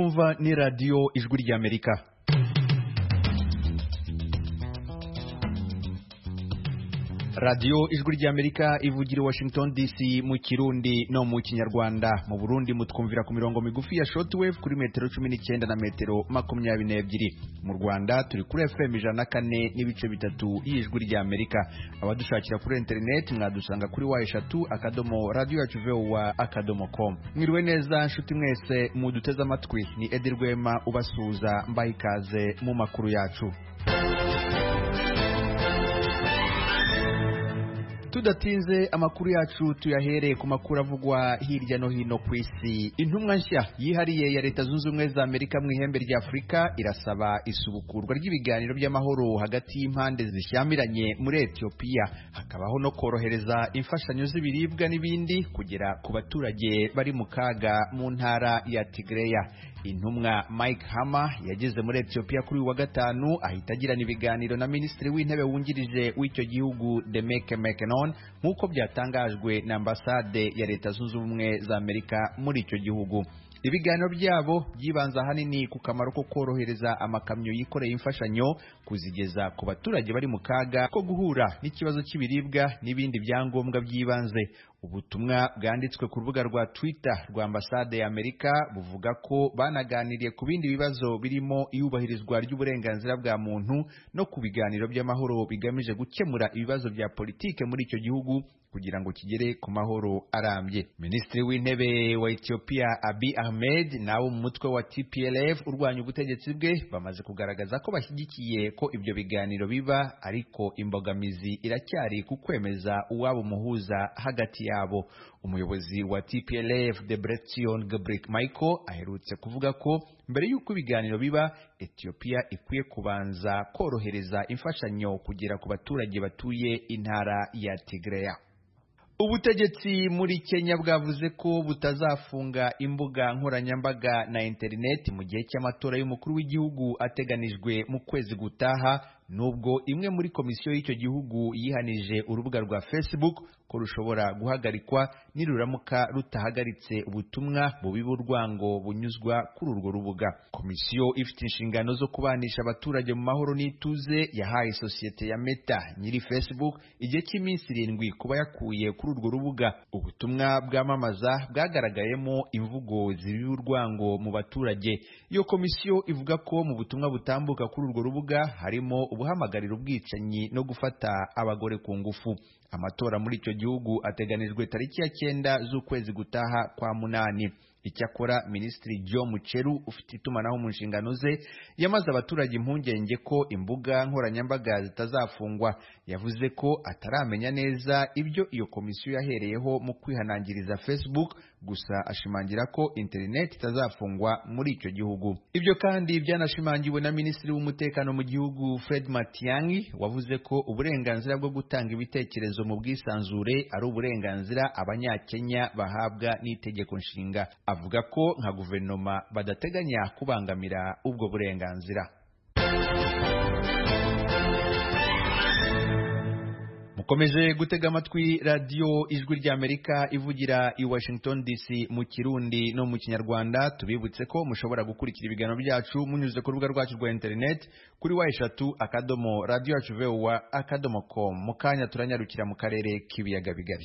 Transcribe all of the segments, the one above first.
mwumva ni radio Ijwi ry'Amerika. Radio Ijwi ry'Amerika ivugira Washington DC mu Kirundi no mu Kinyarwanda. Mu Burundi mutwumvira ku mirongo migufi ya shortwave kuri metero 19 na metero 22. Mu Rwanda turi kuri FM 104 n'ibice bitatu y'Ijwi ry'Amerika. Abadushakira kuri internet mwadusanga kuri wa@radioyacu.com. Mwiriwe neza nshuti mwese muduteza amatwi, ni Edi Rwema ubasuhuza mbaha ikaze mu makuru yacu. Tudatinze amakuru yacu tuyahereye ku makuru avugwa hirya no hino ku isi. Intumwa nshya yihariye ya Leta Zunze Ubumwe za Amerika mu ihembe rya Afrika irasaba isubukurwa ry'ibiganiro by'amahoro hagati y'impande zishyamiranye muri Ethiopia, hakabaho no korohereza imfashanyo z'ibiribwa n'ibindi kugera ku baturage bari mu kaga mu ntara ya Tigray. Intumwa Mike Hammer yageze muri Ethiopia kuri wa gatanu ahita agirana ibiganiro na Minisitiri w'Intebe wungirije w'icyo gihugu Demeke Mekonnen, nk'uko byatangajwe na ambasade ya Leta Zunze Ubumwe za Amerika muri icyo gihugu. Ibiganiro byabo byibanza hanini ku kamaro ko korohereza amakamyo yikoreye imfashanyo kuzigeza ku baturage bari mu kaga ko guhura n'ikibazo cy'ibiribwa n'ibindi byangombwa by'ibanze. Ubutumwa bwanditswe ku rubuga rwa Twitter rwa ambasade ya Amerika buvuga ko banaganiriye ku bindi bibazo birimo iyubahirizwa ry'uburenganzira bwa muntu no ku biganiro by'amahoro bigamije gukemura ibibazo bya politike muri icyo gihugu kugira ngo kigere ku mahoro arambye. Minisitiri w'Intebe wa Ethiopia Abiy Ahmed nawo mu mutwe wa TPLF urwanya ubutegetsi bwe bamaze kugaragaza ko bashyigikiye ko ibyo biganiro biba, ariko imbogamizi iracyari ku kwemeza uwabo muhuza hagati yabo. Umuyobozi wa TPLF Debretsion Gebremichael aherutse kuvuga ko mbere y'uko ibiganiro biba, Ethiopia ikwiye kubanza korohereza imfashanyo kugera ku baturage batuye intara ya Tigray. Ubutegetsi muri Kenya bwavuze ko butazafunga imbuga nkoranyambaga na internet mu gihe cy'amatora y'umukuru w'igihugu ateganijwe mu kwezi gutaha, nubwo imwe muri komisiyo y'icyo gihugu yihanije urubuga rwa Facebook ko rushobora guhagarikwa niruramuka rutahagaritse ubutumwa bubiba urwango bunyuzwa kuri urwo rubuga. Komisiyo ifite inshingano zo kubanisha abaturage mu mahoro n'ituze yahaye sosiyete ya Meta nyiri Facebook igihe cy'iminsi 7 kuba yakuye kuri urwo rubuga ubutumwa bwamamaza bwagaragayemo imvugo zibiba urwango mu baturage. Iyo komisiyo ivuga ko mu butumwa butambuka kuri urwo rubuga harimo ubuhamagarira ubwicanyi no gufata abagore ku ngufu. Amatora muri icyo gihugu ateganijwe tariki ya 9 z'ukwezi gutaha kwa munani. Icyakora Minisitiri Joe Mucheru ufite itumanaho mu nshingano ze yamaze abaturage impungenge ko imbuga nkoranyambaga zitazafungwa. Yavuze ko ataramenya neza ibyo iyo komisiyo yahereyeho mu kwihanangiriza Facebook, gusa ashimangira ko internet itazafungwa muri icyo gihugu. Ibyo kandi byanashimangiwe na Minisitiri w'Umutekano mu gihugu Fred Matiang'i wavuze ko uburenganzira bwo gutanga ibitekerezo mu bwisanzure ari uburenganzira Abanyakenya bahabwa n'itegeko nshinga. Avuga ko nka guverinoma badateganya kubangamira ubwo burenganzira. Mukomeje gutega amatwi radio Ijwi ry'Amerika ivugira i Washington DC mu Kirundi no mu Kinyarwanda. Tubibutse ko mushobora gukurikira ibiganiro byacu munyuze ku rubuga rwacu rwa internet kuri wa@radioyacu.com. Mu kanya turanyarukira mu karere k'ibiyaga bigari.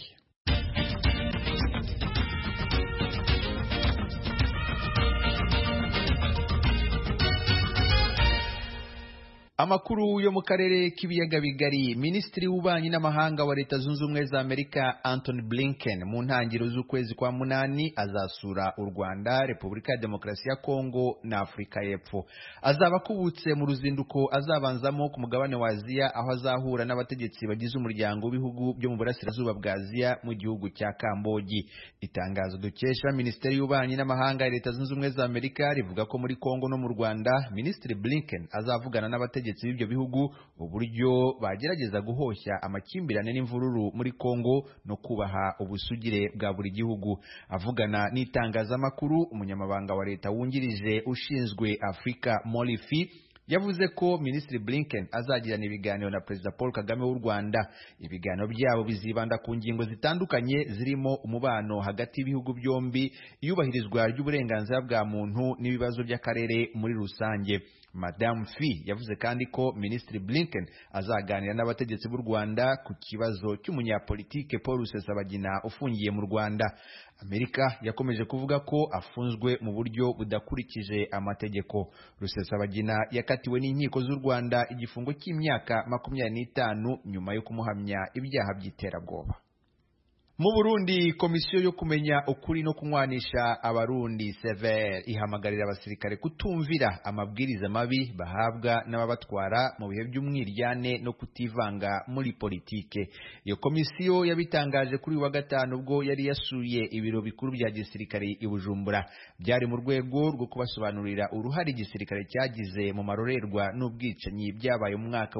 Amakuru yo mu karere k'ibiyaga bigari. Minisitiri w'Ububanyi n'Amahanga wa Leta Zunze Ubumwe za Amerika Antony Blinken mu ntangiriro z'ukwezi kwa munani azasura u Rwanda, Repubulika ya Demokarasi ya Kongo na Afurika y'Epfo. Azaba akubutse mu ruzinduko azabanzamo ku mugabane wa Aziya, aho azahura n'abategetsi bagize umuryango w'ibihugu byo mu burasirazuba bwa Aziya mu gihugu cya Kambogi. Itangazo dukesha Minisiteri y'Ububanyi n'Amahanga ya Leta Zunze Ubumwe za Amerika rivuga ko muri Kongo no mu Rwanda Minisitiri Blinken azavugana n'abategetsi b'ibyo bihugu uburyo bagerageza guhoshya amakimbirane n'imvururu muri Kongo no kubaha ubusugire bwa buri gihugu. Avugana n'itangazamakuru, umunyamabanga wa leta wungirije ushinzwe Afrika Molifi yavuze ko Minisitiri Blinken azagirana ibiganiro na Perezida Paul Kagame w'u Rwanda. Ibiganiro byabo bizibanda ku ngingo zitandukanye zirimo umubano hagati y'ibihugu byombi, iyubahirizwa ry'uburenganzira bwa muntu n'ibibazo by'akarere muri rusange. Madame Fi yavuze kandi ko Minisitiri Blinken azaganira n'abategetsi b'u Rwanda ku kibazo cy'umunyapolitike Paul Rusesabagina ufungiye mu Rwanda. Amerika yakomeje kuvuga ko afunzwe mu buryo budakurikije amategeko. Rusesabagina yakatiwe n'inkiko z'u Rwanda igifungo cy'imyaka 25 nyuma yo kumuhamya ibyaha by'iterabwoba. Mu Burundi, komisiyo yo kumenya ukuri no kunywanisha abarundi Sever ihamagarira abasirikare kutumvira amabwiriza mabi bahabwa n'ababatwara mu bihe by'umwiryane no kutivanga muri politike. Iyo komisiyo yabitangaje kuri wa gatanu ubwo yari yasuye ibiro bikuru bya gisirikare i Bujumbura. Byari mu rwego rwo kubasobanurira uruhare igisirikare cyagize mu marorerwa n'ubwicanyi byabaye mu mwaka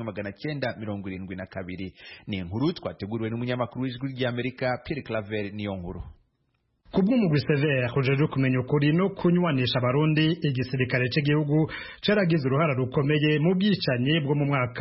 w'1972. Ni inkuru twateguriwe n'umunyamakuru w'ijwi rya Amerika Pierre Claver Niyonkuru. Kubw'umugwi Sever ujeje kumenya ukuri no kunywanisha abarundi, igisirikare cy'igihugu caragize uruhara rukomeye mu bwicanyi bwo mu mwaka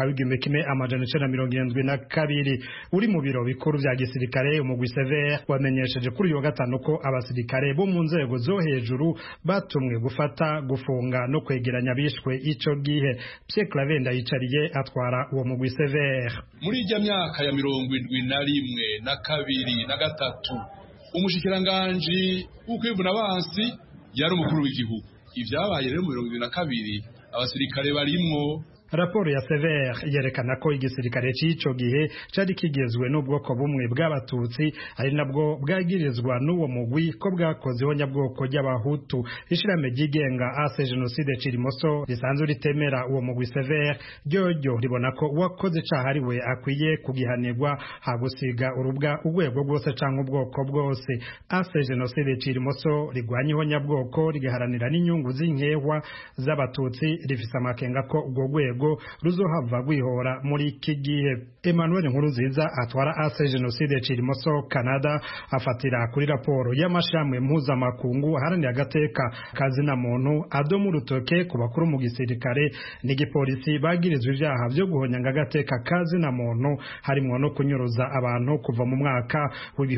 w'1972. Uri mu biro bikuru bya gisirikare, umugwi Sever wamenyesheje kuri uyu wa gatanu ko abasirikare bo mu nzego zo hejuru batumwe gufata, gufunga no kwegeranya bishwe ico gihe. Pierre Claver Ndayicariye atwara uwo mugwi Sever. Muri ijya myaka ya 71 na 2 na 3 umushikiranganji w'ukwivuna abansi yari umukuru w'igihugu. Ivyabaye rero mu 2022 abasirikare barimwo. Raporo ya Sever yerekana ko igisirikare c'ico gihe cari kigezwe n'ubwoko bumwe bw'abatutsi, ari nabwo bwagirizwa n'uwo mugwi ko bwakozeho nyabwoko y'abahutu. Ishirame ryigenga ase genocide Cirimoso risanzwe ritemera uwo mugwi Sever ryo ribona ko uwakoze icaha ari we akwiye kugihanirwa, hagusiga urubwa urwego rwose canke ubwoko bwose. Ase genocide Cirimoso rigwanyeho nyabwoko rigaharanira n'inyungu z'inkehwa z'abatutsi, rifise amakenga ko ubwo rwego ruzohava gwihora muri iki gihe. Emmanuel Nkurunziza atwara ase genocide Cirimoso Canada afatira kuri raporo y'amashamwe mpuzamakungu aharanira agateka kazina muntu adomu rutoke ku bakuru mu gisirikare n'igipolisi bagirizwa ivyaha vyo guhonyanga agateka kazina muntu, harimwo no kunyuruza abantu kuva mu mwaka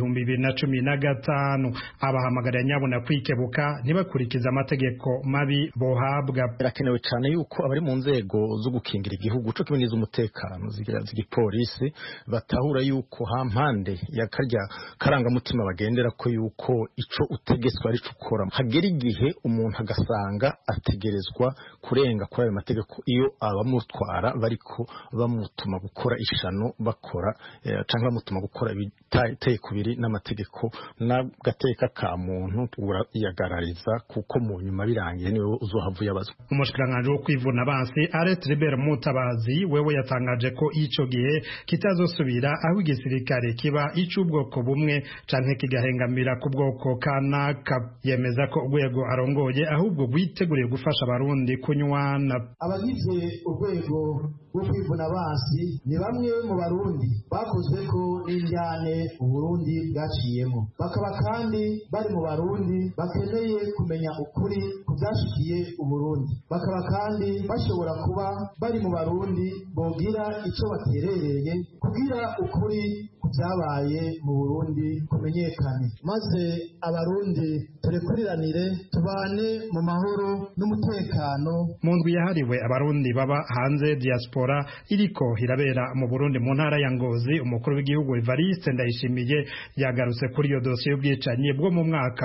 w'2015. Abahamagarira nyabona kwikebuka ntibakurikiza amategeko mabi bohabwa. Birakenewe cyane yuko abari mu nzego zo gukingira igihugu cyo kibiniza umutekano z'igipolisi batahura yuko hampande ya karya karangamutima bagendera ko yuko ico utegetswe ari cyo ukora. Hagera igihe umuntu agasanga ategerezwa kurenga kuri ayo mategeko iyo abamutwara bariko bamutuma gukora ishano bakora canke bamutuma gukora biteye kubiri n'amategeko n'agateka ka muntu urayagarariza, kuko mu nyuma birangiye niwe uzohavuye abazwa. Umushikiranganje wo kwivuna abansi Tribert Mutabazi wewe yatangaje ko ico gihe kitazosubira aho igisirikare kiba ic'ubwoko bumwe canke kigahengamira ku bwoko kanaka. Yemeza ko urwego arongoye ahubwo rwiteguriye gufasha abarundi kunywana. Abagize urwego rwo kwivuna abansi ni bamwe mu barundi bakozwe ko n'injyane Uburundi bwaciyemo, bakaba kandi bari mu barundi bakeneye kumenya ukuri ku byashikiye Uburundi, bakaba kandi bashobora kuba bari mu barundi bogira icyo baterereye kugira ukuri byabaye mu Burundi kumenyekane, maze abarundi turekuriranire tubane mu mahoro n'umutekano. Mu ndwi yahariwe abarundi baba hanze diaspora iriko irabera mu Burundi mu ntara ya Ngozi, umukuru w'igihugu Evariste Ndayishimiye yagarutse kuri iyo dosiye y'ubwicanyi bwo mu mwaka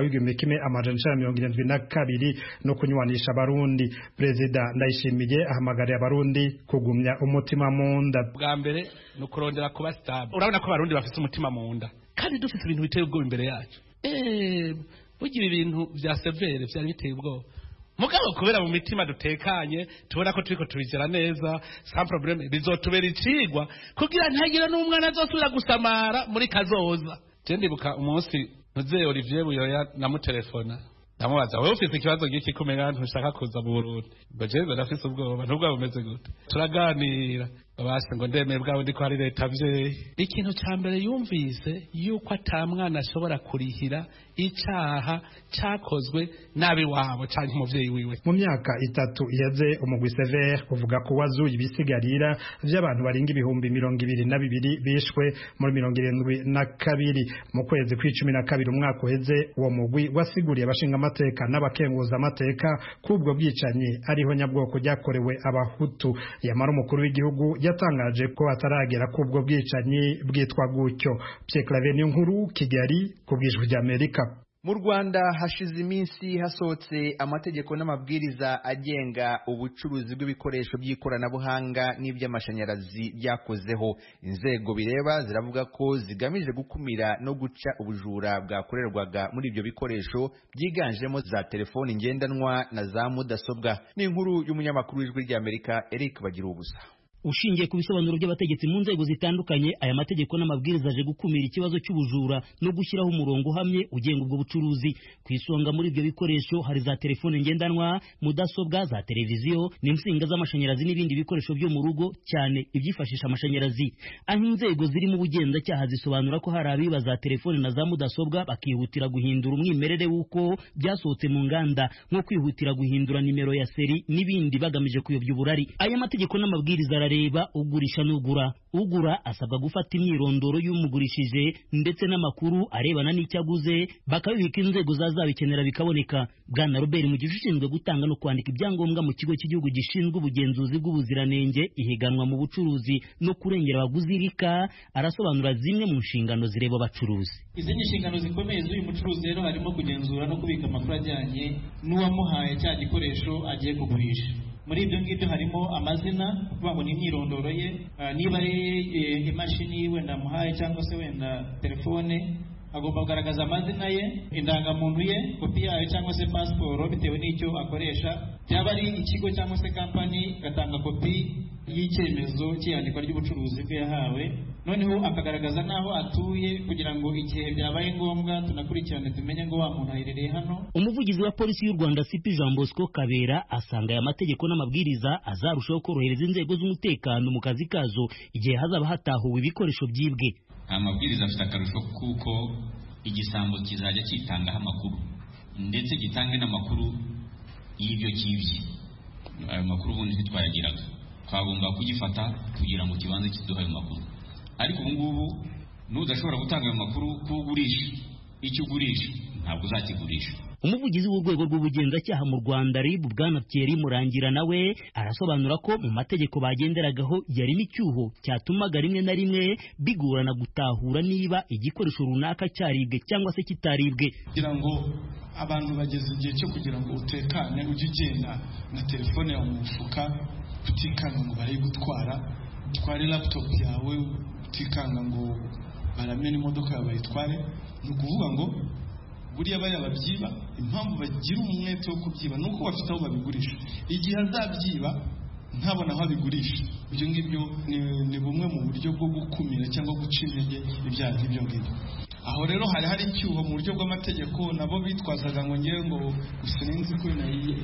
w'1972 no kunywanisha abarundi. Perezida Ndayishimiye ahamagariye abarundi kugumya umutima mu nda. Bwa mbere no kurondera kuba stable. Urabona ko abarundi bafite umutima mu nda kandi dufite ibintu biteye ubwoba imbere yacu. Bugira ibintu vya severe vyari biteye ubwoba, mugabo kubera mu mitima dutekanye tubona ko turiko tubizera neza sans problème, bizotubera icigwa kugira ntagira n'umwana azosubira gusamara muri kazoza. Je ndibuka umunsi Mzee Olivier Buyoya namutelefona ndamubaza, wewe ufite ikibazo giki kumenya ntushaka kuza mu Burundi? Ngo jewe ndafise ubwoba. Ntubwo bumeze gute? Turaganira base ngo ndemeye bwawe ndiko hari leta vyeyi. Ikintu ca mbere yumvise yuko atamwana ashobora kurihira icaha cakozwe nabi wabo canke umuvyeyi wiwe. Mu myaka 3 iheze umugwi Sever uvuga ko wazuye ibisigarira vy'abantu baringa ibihumbi 22 bishwe muri 72 mu kwezi kwa 12 umwaka uheze. Uwo mugwi wasiguriye abashinga amateka n'abakenguza amateka kubwo bwicanyi ariho nyabwoko ryakorewe abahutu. Yamara umukuru w'igihugu yatangaje ko ataragera kubwo bwicanyi bwitwa gutyo. Pierre Claver Niyonkuru, Kigali, kubwijwe rya Amerika. Mu Rwanda hashize iminsi hasohotse amategeko n'amabwiriza agenga ubucuruzi bw'ibikoresho by'ikoranabuhanga n'iby'amashanyarazi byakozeho. Inzego bireba ziravuga ko zigamije gukumira no guca ubujura bwakorerwaga muri ibyo bikoresho byiganjemo za telefoni ngendanwa na za mudasobwa. Ni inkuru y'umunyamakuru w'Ijwi ry'Amerika Eric Bagirubusa. Ushingiye ku bisobanuro by'abategetsi mu nzego zitandukanye, aya mategeko n'amabwiriza aje gukumira ikibazo cy'ubujura no gushyiraho umurongo uhamye ugenga ubwo bucuruzi. Ku isonga muri ibyo bikoresho hari za telefone ngendanwa, mudasobwa, za televiziyo n'insinga z'amashanyarazi n'ibindi bikoresho byo mu rugo, cyane ibyifashisha amashanyarazi. Aho inzego ziri mu bugenzacyaha zisobanura ko hari abiba za telefone na za mudasobwa bakihutira guhindura umwimerere w'uko byasohotse mu nganda, nko kwihutira guhindura nimero ya seri n'ibindi bagamije kuyobya uburari. Aya mategeko n'amabwiriza reba ugurisha n'ugura. Ugura asabwa gufata imyirondoro y'umugurishije ndetse n'amakuru arebana n'icyaguze, bakabibika inzego zazabikenera bikaboneka. Bwana Robert mu gishinzwe gutanga no kwandika ibyangombwa mu kigo cy'igihugu gishinzwe ubugenzuzi bw'ubuziranenge, ihiganwa mu bucuruzi no kurengera abaguzi RICA, arasobanura zimwe mu nshingano zireba abacuruzi. Izindi nshingano zikomeye z'uyu mucuruzi rero harimo kugenzura no kubika amakuru ajyanye n'uwamuhaye cya gikoresho agiye kugurisha. Muri ibyo ngibyo harimo amazina, kuvuga ngo ni imyirondoro ye, niba ari imashini wenda muhaye cyangwa se wenda telefone, agomba kugaragaza amazina ye, indangamuntu ye, kopi yayo cyangwa se pasiporo bitewe n'icyo akoresha. Byaba ari ikigo cyangwa se kampani, gatanga kopi y'icyemezo cy'iyandikwa ry'ubucuruzi bwe yahawe. Noneho akagaragaza n'aho atuye kugira ngo igihe byabaye ngombwa tunakurikirane tumenye ngo wa muntu aherereye hano. Umuvugizi wa polisi y'u Rwanda CP Jean Bosco Kabera asanga aya mategeko n'amabwiriza azarushaho korohereza inzego z'umutekano mu kazi kazo igihe hazaba hatahuwe ibikoresho byibwe. Amabwiriza afite akarusho kuko igisambo kizajya kitangaho amakuru ndetse gitange n'amakuru y'ibyo kibye. Ayo makuru ubundi ntitwayagiraga, twagomba kugifata kugira ngo kibanze kiduha ayo makuru. Ariko ubu ngubu n'udashobora gutanga ayo makuru kugurisha icyo ugurisha ntabwo uzakigurisha. Umuvugizi w'urwego rw'ubugenzacyaha mu Rwanda RIB Bwana Thierry Murangira nawe arasobanura ko mu mategeko bagenderagaho yarimo icyuho cyatumaga rimwe na rimwe bigorana gutahura niba igikoresho runaka cyaribwe cyangwa se kitaribwe. Kugira ngo abantu bageze igihe cyo kugira ngo utekane ujye ugenda na telefone yawe mu mufuka, utikanga ngo barayigutwara, utware laptop yawe utikanga ngo baramena imodoka yawe bayitware. Ni ukuvuga ngo buriya bariya babyiba, impamvu bagira umwete wo kubyiba nuko bafite aho babigurisha. Igihe azabyiba ntabona aho abigurisha, ibyo ngibyo ni bumwe mu buryo bwo gukumira cyangwa guca intege ibyaha nk'ibyo ngibyo. Aho rero hari icyuho mu buryo bw'amategeko, nabo bitwazaga ngo ngewe ngo usinzi ko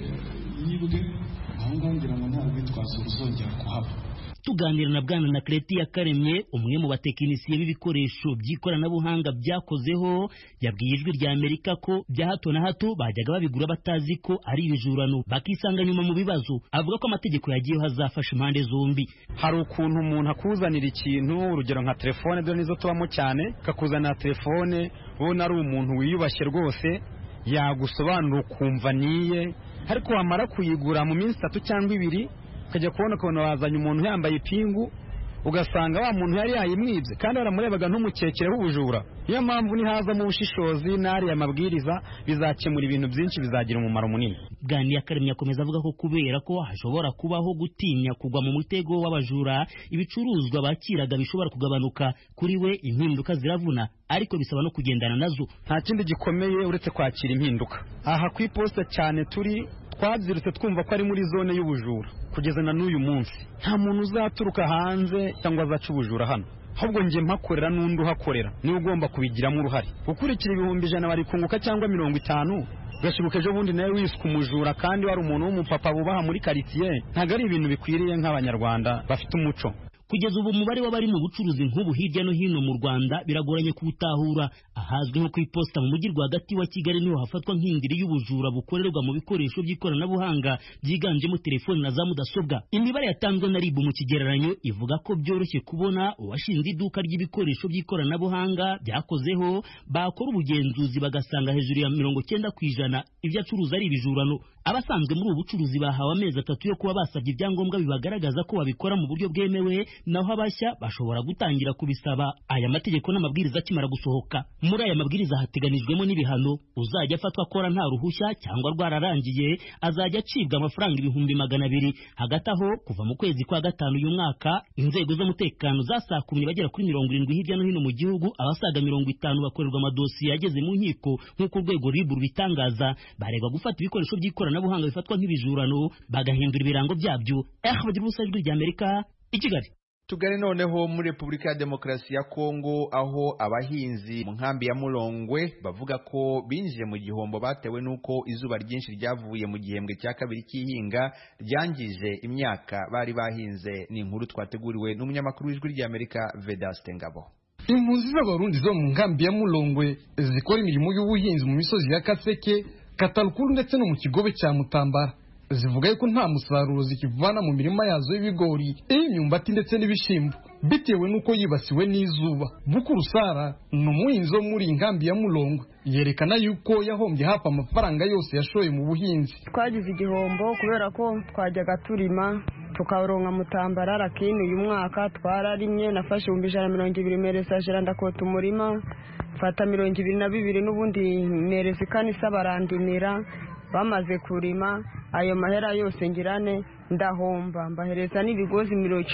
yibwe, aho ngaho ngira ngo nta rwitwazo ruzongera kuhaba. Tuganira na Bwana Nakreti Yakaremye, umwe mu batekinisiye b'ibikoresho by'ikoranabuhanga byakozeho, yabwiye Ijwi rya Amerika ko bya hato na hato bajyaga babigura batazi ko ari ibijurano, bakisanga nyuma mu bibazo. Avuga ko amategeko yagiyeho azafasha impande zombi. Hari ukuntu umuntu akuzanira ikintu, urugero nka telefone, dore nizo tubamo cyane, kakuzanira telefone ubona ari umuntu wiyubashye rwose, yagusobanura ukumva niye, ariko wamara kuyigura mu minsi 3 cyangwa 2 ukajya kubona ukuntu wazanye umuntu yambaye ipingu, ugasanga wa muntu yari yayimwibye kandi baramurebaga ntumukekereho ubujura. Niyo mpamvu nihaza mu bushishozi n'ariya mabwiriza bizakemura ibintu byinshi, bizagira umumaro munini. Bwana Yakaremye akomeza avuga ko kubera ko hashobora kubaho gutinya kugwa mu mutego w'abajura, ibicuruzwa bakiraga bishobora kugabanuka. Kuri we impinduka ziravuna, ariko bisaba no kugendana nazo. Nta kindi gikomeye uretse kwakira impinduka. Aha ku iposita cyane turi twabyirutse twumva ko ari muri zone y'ubujura. Kugeza na n'uyu munsi nta muntu uzaturuka hanze cyangwa azaca ubujura hano, ahubwo nje mpakorera n'undi uhakorera niwe ugomba kubigiramo uruhare. Gukurikira 100 bari kunguka cyangwa 50, gashibuka ejo bundi nawe wiswe umujura kandi wari umuntu w'umupapa bubaha muri quartier. Ntago ari ibintu bikwiriye nk'abanyarwanda bafite umuco. Kugeza ubu umubare w'abari mu bucuruzi nk'ubu hirya no hino mu Rwanda biragoranye kuwutahura. Ahazwi nko ku iposita mu mujyi rwagati wa Kigali niho hafatwa nk'indiri y'ubujura bukorerwa mu bikoresho by'ikoranabuhanga byiganjemo telefoni na za mudasobwa. Imibare yatanzwe na RIB mu kigereranyo ivuga ko byoroshye kubona uwashinze iduka ry'ibikoresho by'ikoranabuhanga byakozeho bakora ubugenzuzi bagasanga hejuru ya 90% ibyo acuruza ari ibijurano. Abasanzwe muri ubu bucuruzi bahawe amezi 3 yo kuba basabye ibyangombwa bibagaragaza ko babikora mu buryo bwemewe, naho abashya bashobora gutangira kubisaba aya mategeko n'amabwiriza akimara gusohoka. Muri aya mabwiriza hateganijwemo n'ibihano. Uzajya afatwa akora nta ruhushya cyangwa rwararangiye azajya acibwa amafaranga 200,000. Hagati aho kuva mu kwezi kwa gatanu uyu mwaka inzego z'umutekano zasakumye bagera kuri 70 hirya no hino mu gihugu, abasaga 50 bakorerwa amadosiye yageze mu nkiko nk'uko urwego RIB rubitangaza. Baregwa gufata ibikoresho by'ikoranabuhanga bifatwa nk'ibijurano bagahindura ibirango byabyo. Bagira ubusajwi rya Amerika i Kigali. Tugane noneho muri Repubulika ya Demokarasi ya Kongo, aho abahinzi mu nkambi ya Mulongwe bavuga ko binjiye mu gihombo batewe nuko izuba ryinshi ryavuye mu gihembwe cya kabiri cy'ihinga ryangije imyaka bari bahinze. Ni inkuru twateguriwe n'umunyamakuru w'ijwi rya Amerika Vedaste Ngabo. Impunzi z'abarundi zo mu nkambi ya Mulongwe zikora imirimo y'ubuhinzi mu misozi ya Kaseke, Katalukuru ndetse no mu kigobe cya Mutambara zivuga yuko nta musaruro zikivana mu mirima yazo y'ibigori, imyumbati ndetse n'ibishimbo bitewe nuko yibasiwe n'izuba. Bukuru Sara ni umuhinzi wo muri inkambi ya Mulongwe, yerekana yuko yahombye hafi amafaranga yose yashoye mu buhinzi. Twagize igihombo kubera ko twajyaga turima tukaronka Mutambara, lakini uyu mwaka twararimye nafashe 120 meresajera ndakota umurima fata 22 n'ubundi merezi kanisa barandimira. Bamaze kurima ayo mahera yose ngirane ndahomba, mbahereza n'ibigozi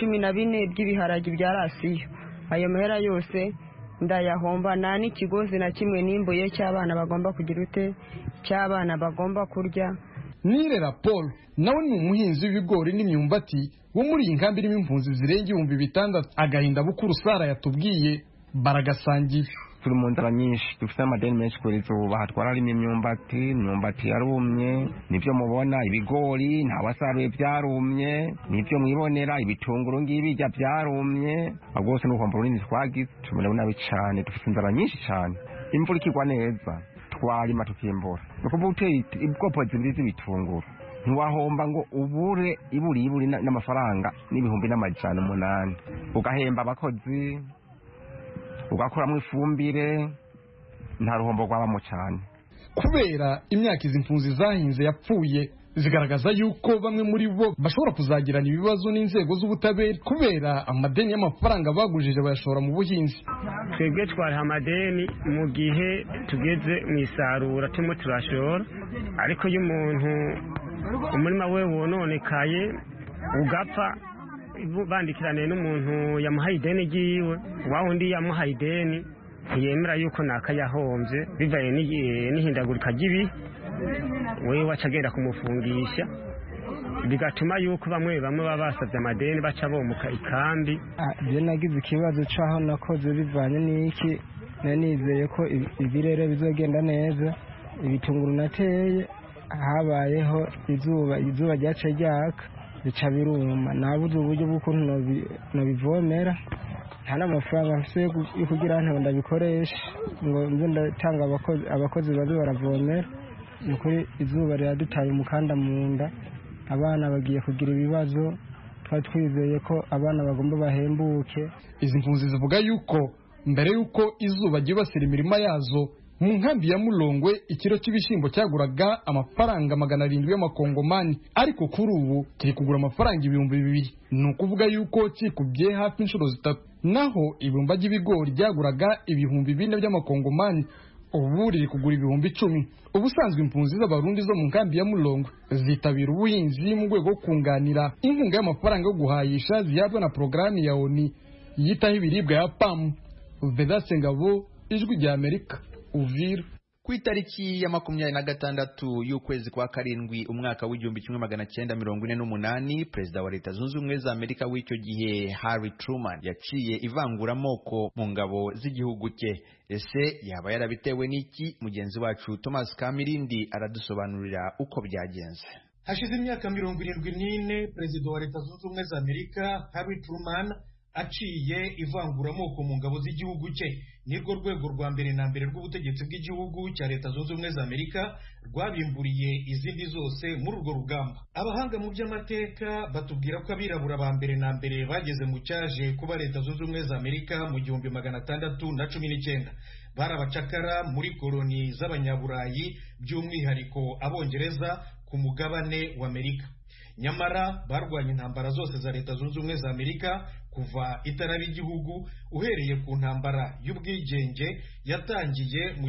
14 by'ibiharagi bya rasiyo. Ayo mahera yose ndayahomba, nta n'ikigozi na kimwe nimbuye cy'abana bagomba kugira ute cy'abana bagomba kurya. Nirera Paul nawe ni umuhinzi w'ibigori n'imyumbati wo muri iyi nkambi irimo impunzi zirenga 600. Agahinda Bukuru Sara yatubwiye baragasangiye. Turi mu nzara nyinshi, dufite amadeni menshi kuri izuba, hatwararimo imyumbati yarumye, nibyo mubona. Ibigori nta wasaruye byarumye, nibyo mwibonera. Ibitunguru ngibijya byarumye. Rwose n'ubuhombo runini twagize, tumera nabi cyane, dufite inzara nyinshi cyane. Imvura ikigwa neza twarima tukimbura. Nukuvuga uteye ubwoko bw'ibitunguru ntiwahomba ngo ubure iburi n'amafaranga n'ibihumbi n'amajana 8. Ugahemba abakozi, ugakuramo ifumbire, nta ruhombo rwabamo cyane. Kubera imyaka izi mpunzi zahinze yapfuye, zigaragaza yuko bamwe muri bo bashobora kuzagirana ibibazo n'inzego z'ubutabera kubera amadeni y'amafaranga bagujije bayashora mu buhinzi. Twebwe twari amadeni mu gihe tugeze mu isarura turimo turashora, ariko iyo umuntu umurima we wononekaye ugapfa bandikirane n'umuntu yamuhaye ideni ryiwe, wa wundi yamuhaye ideni ntiyemera yuko nakayahombye bivaye n'ihindagurika ry'ibi, we wacagera kumufungisha, bigatuma yuko bamwe baba basabye amadeni baca bomuka ikambi. Je nagize ikibazo cyaho nakoze bivanye n'iki, nanizeye ko ibirere bizogenda neza. Ibitunguru nateye habayeho izuba ryace ryaka bica biruma, nabuze uburyo bw'ukuntu nobivomera, nta n'amafaranga mfise yo kugira ngo ndabikoresha ngo nze ndatanga abakozi baze baravomera. Nukuri izuba riradutaye umukanda mu nda, abana bagiye kugira ibibazo, twari twizeye ko abana bagomba bahembuke. Izi mpunzi zivuga yuko mbere yuko izuba ryibasira imirima yazo, mu nkambi ya Mulongwe ikiro cy'ibishimbo cyaguraga amafaranga 700 y'amakongomani, ariko kuri ubu kiri kugura amafaranga 2000. Ni ukuvuga yuko kikubye hafi inshuro 3. Naho ibumba ry'ibigori ryaguraga 4,000 by'amakongomani, ubu riri kugura 10,000. Ubusanzwe impunzi z'abarundi zo mu nkambi ya Mulongwe zitabira ubuhinzi mu rwego rwo kunganira inkunga y'amafaranga yo guhayisha zihabwa na porogaramu ya ONU yitaho ibiribwa ya PAM. Vedaste Ngabo, ijwi rya Amerika, Uvira. Ku itariki ya 26 y'ukwezi kwa karindwi umwaka w'1948, Perezida wa Leta Zunze Ubumwe za Amerika w'icyo gihe Harry Truman yaciye ivanguramoko mu ngabo z'igihugu cye. Ese yaba yarabitewe n'iki? Mugenzi wacu Thomas Kamirindi aradusobanurira uko byagenze. Hashize imyaka 74 Perezida wa Leta Zunze Ubumwe za Amerika Harry Truman aciye ivanguramoko mu ngabo z'igihugu cye. Nirwo rwego rwa mbere na mbere rw'ubutegetsi bw'igihugu cya Leta Zunze Ubumwe za Amerika rwabimburiye izindi zose muri urwo rugamba. Abahanga mu by'amateka batubwira ko abirabura ba mbere na mbere bageze mu cyaje kuba Leta Zunze Ubumwe za Amerika mu 1619. Bari abacakara muri koloni z'abanyaburayi, by'umwihariko Abongereza ku mugabane wa Amerika. Nyamara barwanya intambara zose za Leta Zunze Ubumwe za Amerika kuva itaraba igihugu, uhereye ku ntambara y'ubwigenge yatangiye mu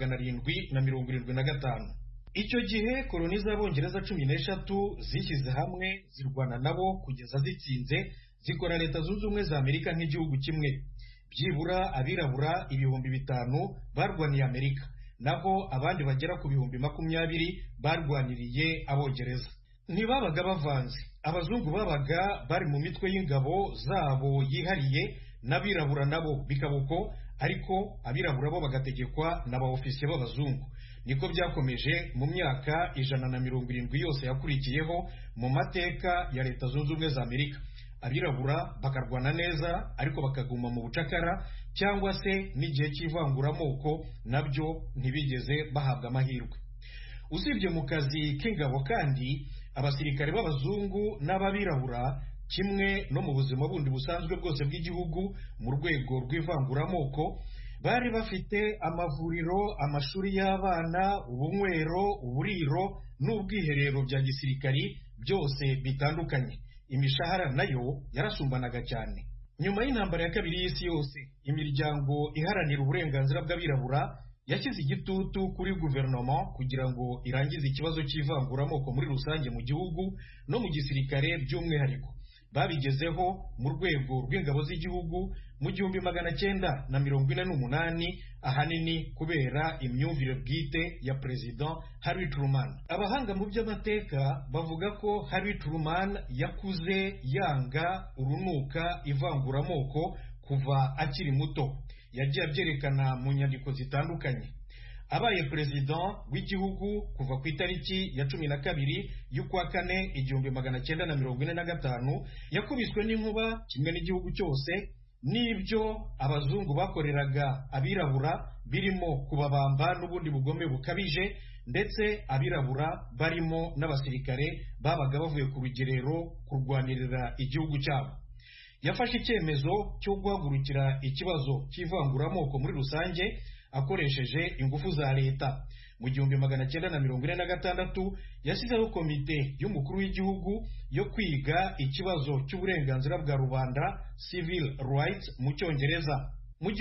1775. Icyo gihe koloni z'Abongereza 13 zishyize hamwe zirwana nabo kugeza zitsinze, zikora Leta Zunze Ubumwe za Amerika nk'igihugu kimwe. Byibura abirabura 5,000 barwaniye Amerika, naho abandi bagera ku 20,000 barwaniriye Abongereza. Ntibabaga bavanze, abazungu babaga bari mu mitwe y'ingabo zabo yihariye, n'abirabura nabo bikabuko, ariko abirabura bo bagategekwa n'abaofisiye b'abazungu. Niko byakomeje mu myaka 170 yose yakurikiyeho mu mateka ya Leta Zunze Ubumwe za Amerika. Abirabura bakarwana neza, ariko bakaguma mu bucakara, cyangwa se n'igihe cy'ivanguramoko nabyo ntibigeze bahabwa amahirwe. Usibye mu kazi k'ingabo kandi, abasirikare b'abazungu n'ababirabura kimwe no mu buzima bundi busanzwe bwose bw'igihugu mu rwego rw'ivanguramoko bari bafite amavuriro, amashuri y'abana, ubunywero, uburiro n'ubwiherero bya gisirikari byose bitandukanye. Imishahara nayo yarasumbanaga cyane. Nyuma y'intambara ya kabiri y'isi yose, imiryango iharanira uburenganzira bw'abirabura yashyize igitutu kuri guverinoma kugira ngo irangize ikibazo cy'ivanguramoko muri rusange mu gihugu no mu gisirikare by'umwihariko. Babigezeho mu rwego rw'ingabo z'igihugu mu 1948, ahanini kubera imyumvire bwite ya President Harry Truman. Abahanga mu by'amateka bavuga ko Harry Truman yakuze yanga urunuka ivanguramoko kuva akiri muto. Yagiye abyerekana mu nyandiko zitandukanye. Abaye president w'igihugu kuva ku itariki ya 12 y'ukwa kane 1945, yakubiswe n'inkuba kimwe n'igihugu cyose, n'ibyo abazungu bakoreraga abirabura birimo kubabamba n'ubundi bugome bukabije, ndetse abirabura barimo n'abasirikare babaga bavuye ku rugerero kurwanirira igihugu cyabo. Yafashe icyemezo cyo guhagurukira ikibazo cy'ivanguramoko muri rusange akoresheje ingufu za leta. Mu 1946 yashyizeho komite y'umukuru w'igihugu yo kwiga ikibazo cy'uburenganzira bwa rubanda, civil rights mu cyongereza. Mu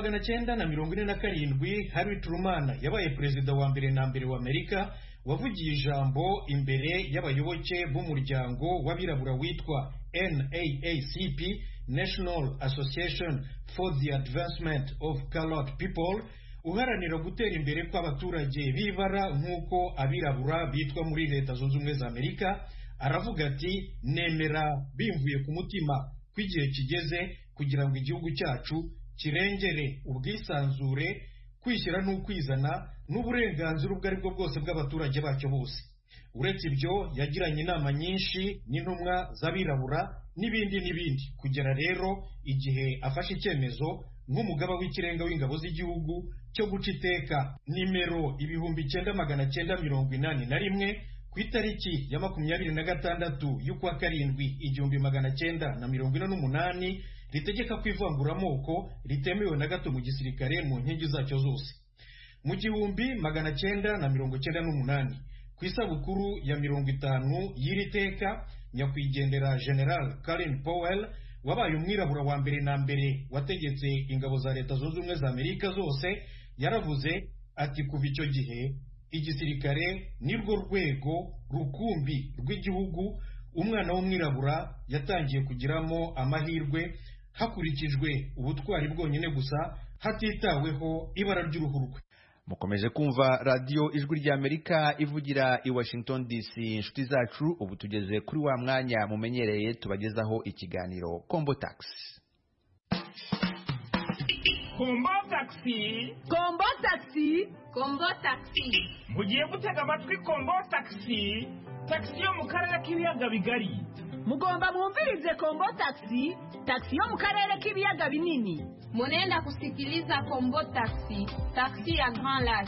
1947 Harry Truman yabaye perezida wa mbere na mbere wa Amerika wavugiye ijambo imbere y'abayoboke b'umuryango w'abirabura witwa NAACP, National Association for the Advancement of Colored People, uharanira gutera imbere kw'abaturage b'ibara nk'uko abirabura bitwa muri Leta Zunze Ubumwe za Amerika. Aravuga ati, nemera bimvuye ku mutima ko igihe kigeze kugira ngo igihugu cyacu kirengere ubwisanzure, kwishyira n'ukwizana n'uburenganzira ubwo ari bwo bwose bw'abaturage bacyo bose. Uretse ibyo, yagiranye inama nyinshi n'intumwa z'abirabura n'ibindi kugera rero igihe afashe icyemezo nk'umugaba w'ikirenga w'ingabo z'igihugu cyo guca iteka nimero 9981 ku itariki ya 26 y'ukwa karindwi 1948, ritegeka ko ivanguramoko ritemewe na gato mu gisirikare mu nkingi zacyo zose. Mu 1998, ku isabukuru ya 50 y'iri teka, nyakwigendera General Colin Powell wabaye umwirabura wa mbere na mbere wategetse ingabo za Leta Zunze Ubumwe za Amerika zose, yaravuze ati, kuva icyo gihe igisirikare nirwo rwego rukumbi rw'igihugu umwana w'umwirabura yatangiye kugiramo amahirwe hakurikijwe ubutwari bwonyine gusa, hatitaweho ibara ry'uruhu rwe. Mukomeje kumva radio Ijwi ry'Amerika ivugira i Washington DC. Inshuti zacu, ubu tugeze kuri wa mwanya mumenyereye tubagezaho ikiganiro Kombo Taxi. Kombo Taxi, Kombo Taxi, Kombo Taxi. Mugiye gutega amatwi Kombo Taxi, taxi yo mu karere k'ibiyaga bigari. mugomba mwumvirize Kombo Taxi, taxi yo mu karere k'ibiyaga binini. Munenda kusikiliza Kombo Taxi, taxi ya Grand Lac.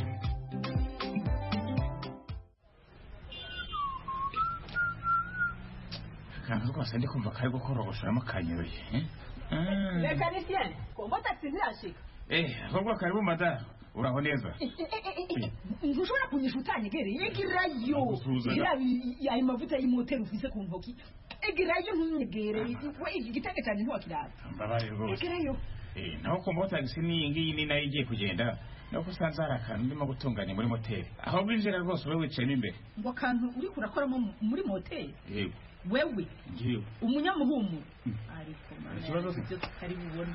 Kantu rwose ndi kumva kari gukorogoshoramo kanyoye. Mekanisien, Kombo Taxi zirashika. Ahubwo karibu madara. Uraho neza. Ntushobora kunyishutanya gere yegirayo. Yayi mavuta y'imoteri ufise ku ntoki. Egirayo ntunyegere. We igitege cyane ntiwakirara. Mbabaye rwose. Egirayo. Naho Kombo Taxi ni ngiyi ni nayo igiye kugenda. Nuko usanze hari akantu ndimo gutunganya muri moteri. Aho bwinjira rwose ube wicayemo imbere. Ngo akantu uri kurakoramo muri moteri? Yego. Wewe ngiyo umunyamuhumu ariko ikibazo cyo tutari bubone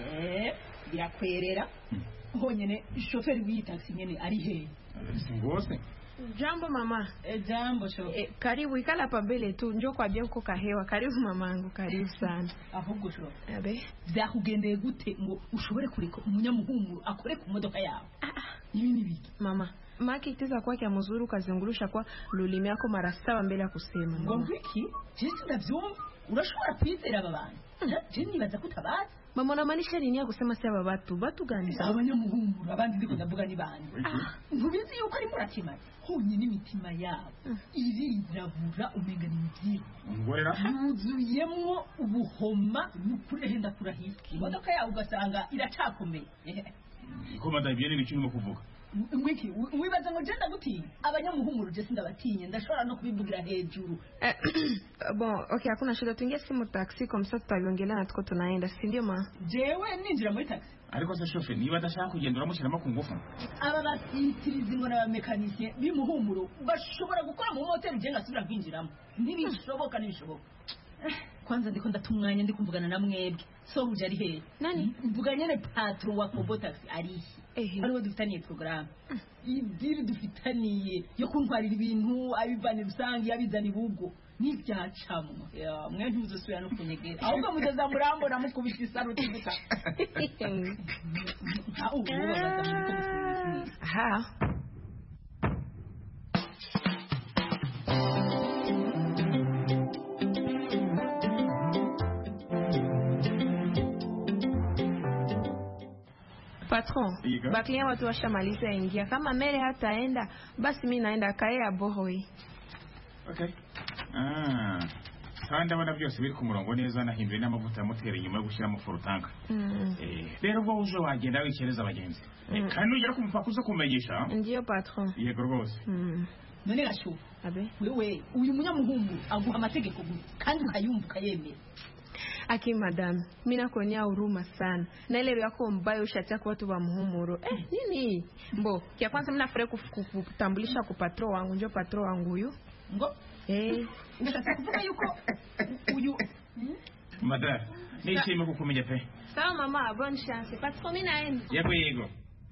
birakwerera honyene shoferi w'iyi taxi nyene ari he ngose. Jambo mama. Jambo sho. Karibu ikala hapa mbele tu njoo kwa bien kuko kahewa. Karibu mamangu, karibu sana. Ahubwo sho. Abe. Byakugendeye gute ngo ushobore kureka umunyamuhumu akore ku modoka yawe? Ibi ni biki? Mama. Maki iteza kwake mzuri kazungurusha kwa lulimi yako mara 7 mbele ya kusema. Ngo wiki? Jisi ndavyumva. Urashobora kwizera aba bantu? Je nibaza kutabaza. Mama unamaanisha nini ya kusema si aba batu gani? Abanyamuhumuro abandi ndiko ndavuga ni bandi. Ntubizi yuko ari muratima. Honyine imitima yabo irirabura umenga ni mbyiro. Ngorera. Yuzuyemwo ubuhoma n'ukurehenda kurahiki. Imodoka yawe ugasanga iracakomeye. Ikoma ndabiye n'ibiki urimo kuvuga. Ngwiki wibaza ngo jenda guti abanyamuhumuro je sindabatinye ndashobora no kubivugira hejuru. Bon, okay, hakuna shida tuingie simu taxi kwa msasa tutaliongelea na tuko tunaenda, si ndio ma? Jewe ninjira muri taxi. Ariko se chauffeur niba adashaka kugenda uramushyiramo ku ngufu. Aba basitirizi ngo na mekanisye bimuhumuro bashobora gukora mu hotel je ngasubira kwinjiramo. Ntibishoboka. Kwanza ndiko ndatumwanya ndikumvugana na mwebwe. So uje ari he? Nani? Mvuganye na patron wa Kombo Taxi ari. Ariwe dufitaniye program. Idiri dufitaniye yo kuntwarira ibintu abivanye rusangi abizana ibugo. N'ibyacamwe. Mwe ntuzosubira no kunyegera. Ahubwo muteza murambo namukubita isaruti gusa. Ha. Patron, baklia watu washamaliza ingia. Kama Mere hataenda, basi mimi naenda kae abohoi. Okay. Kandi abana byose biri ku murongo neza nahinduye n'amavuta moteri nyuma yo gushyira mu furutanka. Rero ubwo uje wagenda wikereza abagenzi. Kandi ugera ku mupaka uza kumenyesha. Ndio patron. Yego rwose. None gashuba. Abe. Wewe uyu munyamuhumbu aguha amategeko gusa kandi ukayumva yemera. Aki madam, mimi nakuonea huruma sana. Na ile yako mbaya ushatia kwa watu wa muhumuro. Nini? Mbo, kia kwanza mimi nafurahi kutambulisha kwa patron wangu, njoo patron wangu huyu. Ngo? Ngataka kuvuga yuko uyu Madara, nishime kukumenya pe. Sawa mama, bonne chance. Patron mimi naenda. Yego.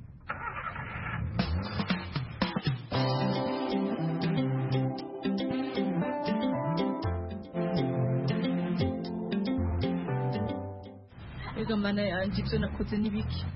Ega mana yanje ibyo nakoze nibiki.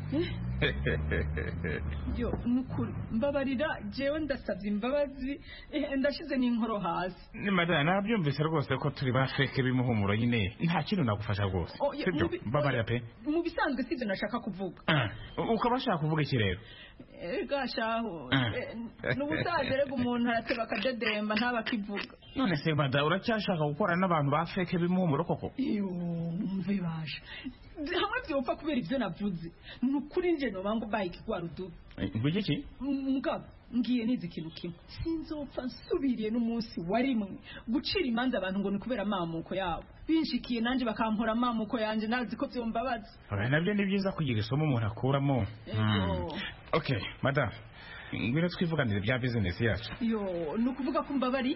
Yo nukuri mbabarira jewe ndasabye imbabazi ndashize n'inkoro hasi. Ni madara nabyumvise rwose ko turi bafeke bimuhumuro nyine nta kintu nagufasha rwose. Sibyo mbabarira pe. Mu bisanzwe sivyo nashaka kuvuga. Ukabashaka kuvuga iki rero? Gashaho. N'ubusaze rego umuntu arateba akadedemba ntabakivuga. None se madara uracyashaka gukora n'abantu bafeke bimuhumuro koko? Yo mve basha. Hamwe byopfa kubera ivyo navuze. Nukuri nje no bangu bike kwa rudu. Mvuge iki? Mugabo ngiye nize ikintu kimwe. Sinzopfa nsubiriye n'umunsi warimwe gucira imanza abantu ngo ni kubera amamuko yabo. Binshikiye nanje bakampora amamuko yanje nazi ko byombabaza. Nabyo ni byiza kugira isomo umuntu akuramo. Okay, madam. Ngwino twivuganire bya business yacu. Yo, nukuvuga ko mbabari.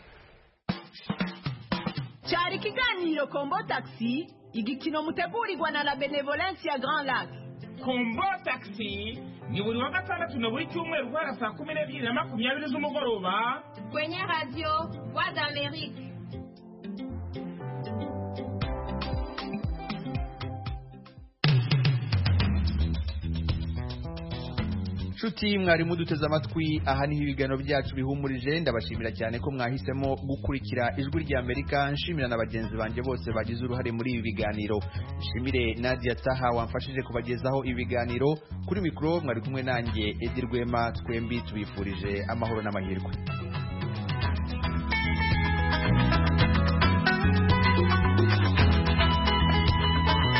Cyari kiganiro Kombo Taxi, igikino mutegurirwa na la Benevolence ya Grand Lac. Kombo Taxi ni buri wa gatandatu na buri cyumweru guhera saa 12:20 z'umugoroba kwenye radio Voix d'Amérique. nshuti mwari muduteze amatwi aha niho ibiganiro byacu bihumurije ndabashimira cyane ko mwahisemo gukurikira ijwi rya Amerika nshimira na bagenzi banjye bose bagize uruhare muri ibi biganiro nshimire Nadia Taha wamfashije kubagezaho ibi biganiro kuri mikro mwari kumwe nanjye Edi Rwema twembi tubifurije amahoro n'amahirwe